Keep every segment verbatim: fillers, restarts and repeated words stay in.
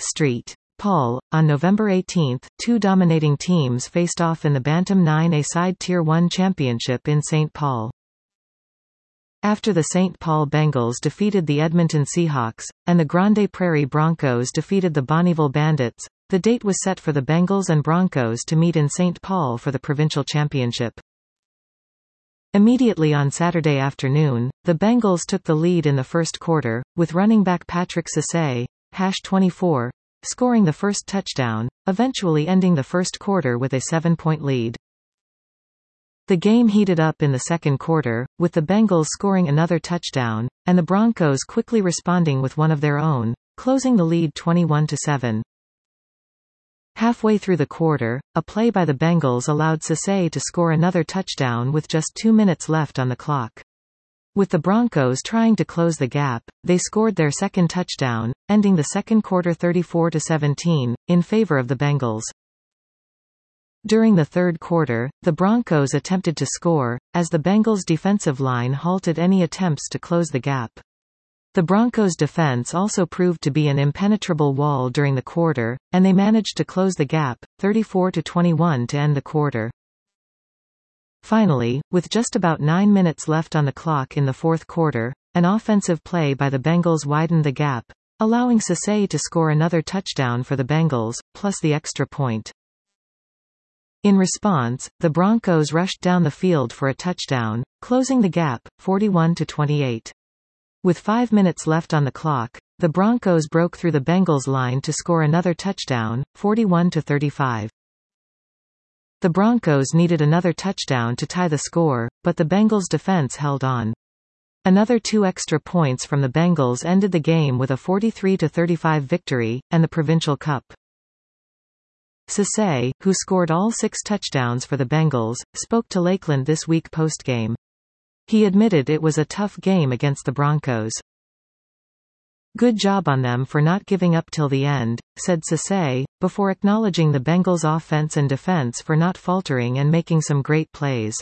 Street. Paul. On November eighteenth, two dominating teams faced off in the Bantam nine A side Tier one Championship in Saint Paul. After the Saint Paul Bengals defeated the Edmonton Seahawks, and the Grande Prairie Broncos defeated the Bonneville Bandits, the date was set for the Bengals and Broncos to meet in Saint Paul for the provincial championship. Immediately on Saturday afternoon, the Bengals took the lead in the first quarter, with running back Patrick Cisse, hash twenty-four, scoring the first touchdown, eventually ending the first quarter with a seven-point lead. The game heated up in the second quarter, with the Bengals scoring another touchdown, and the Broncos quickly responding with one of their own, closing the lead twenty-one to seven. Halfway through the quarter, a play by the Bengals allowed Cisse to score another touchdown with just two minutes left on the clock. With the Broncos trying to close the gap, they scored their second touchdown, ending the second quarter thirty-four to seventeen, in favor of the Bengals. During the third quarter, the Broncos attempted to score, as the Bengals' defensive line halted any attempts to close the gap. The Broncos' defense also proved to be an impenetrable wall during the quarter, and they managed to close the gap, thirty-four to twenty-one to end the quarter. Finally, with just about nine minutes left on the clock in the fourth quarter, an offensive play by the Bengals widened the gap, allowing Cisse to score another touchdown for the Bengals, plus the extra point. In response, the Broncos rushed down the field for a touchdown, closing the gap, forty-one to twenty-eight. With five minutes left on the clock, the Broncos broke through the Bengals line to score another touchdown, forty-one to thirty-five. The Broncos needed another touchdown to tie the score, but the Bengals' defense held on. Another two extra points from the Bengals ended the game with a forty-three to thirty-five victory, and the Provincial Cup. Cisse, who scored all six touchdowns for the Bengals, spoke to Lakeland this week post-game. He admitted it was a tough game against the Broncos. "Good job on them for not giving up till the end," said Cisse, before acknowledging the Bengals' offense and defense for not faltering and making some great plays.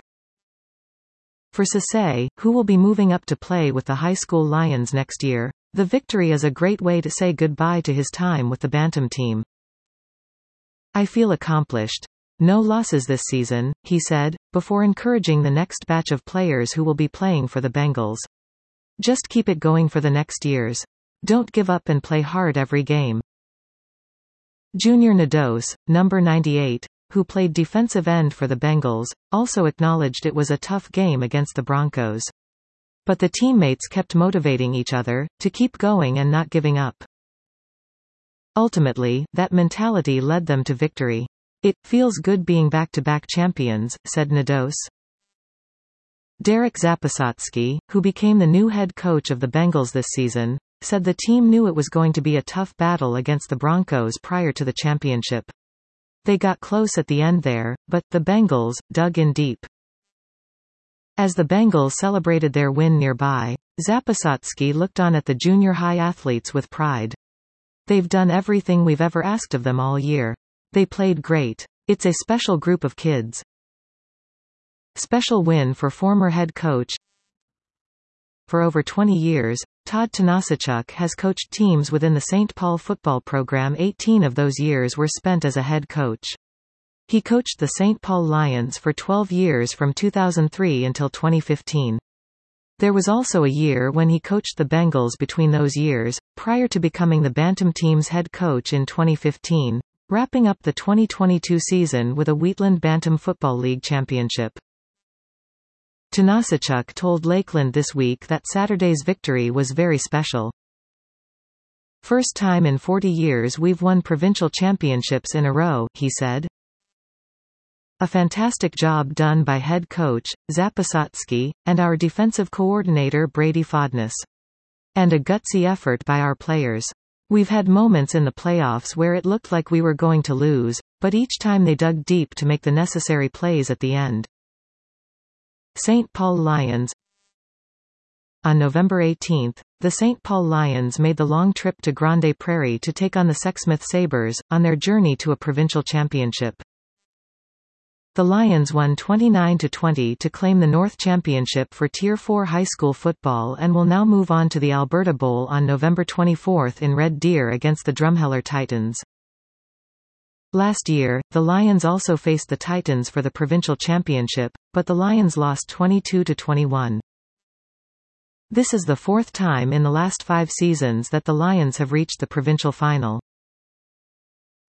For Cisse, who will be moving up to play with the high school Lions next year, the victory is a great way to say goodbye to his time with the Bantam team. "I feel accomplished. No losses this season," he said, before encouraging the next batch of players who will be playing for the Bengals. "Just keep it going for the next years. Don't give up and play hard every game." Junior Nados, number ninety-eight, who played defensive end for the Bengals, also acknowledged it was a tough game against the Broncos. But the teammates kept motivating each other, to keep going and not giving up. Ultimately, that mentality led them to victory. "It feels good being back-to-back champions," said Nados. Derek Zapisotsky, who became the new head coach of the Bengals this season, said the team knew it was going to be a tough battle against the Broncos prior to the championship. They got close at the end there, but the Bengals dug in deep. As the Bengals celebrated their win nearby, Zapisotsky looked on at the junior high athletes with pride. "They've done everything we've ever asked of them all year. They played great. It's a special group of kids." Special win for former head coach. For over twenty years, Todd Tanasachuk has coached teams within the Saint Paul football program. eighteen of those years were spent as a head coach. He coached the Saint Paul Lions for twelve years from two thousand three until twenty fifteen. There was also a year when he coached the Bengals between those years, prior to becoming the Bantam team's head coach in twenty fifteen, wrapping up the twenty twenty-two season with a Wheatland Bantam Football League championship. Tanasachuk told Lakeland this week that Saturday's victory was very special. "First time in forty years we've won provincial championships in a row," he said. "A fantastic job done by head coach, Zapisotsky, and our defensive coordinator Brady Fodness. And a gutsy effort by our players. We've had moments in the playoffs where it looked like we were going to lose, but each time they dug deep to make the necessary plays at the end." Saint Paul Lions. On November eighteenth, the Saint Paul Lions made the long trip to Grande Prairie to take on the Sexsmith Sabres, on their journey to a provincial championship. The Lions won twenty-nine to twenty to claim the North Championship for Tier four high school football and will now move on to the Alberta Bowl on November twenty-fourth in Red Deer against the Drumheller Titans. Last year, the Lions also faced the Titans for the provincial championship, but the Lions lost twenty-two to twenty-one. This is the fourth time in the last five seasons that the Lions have reached the provincial final.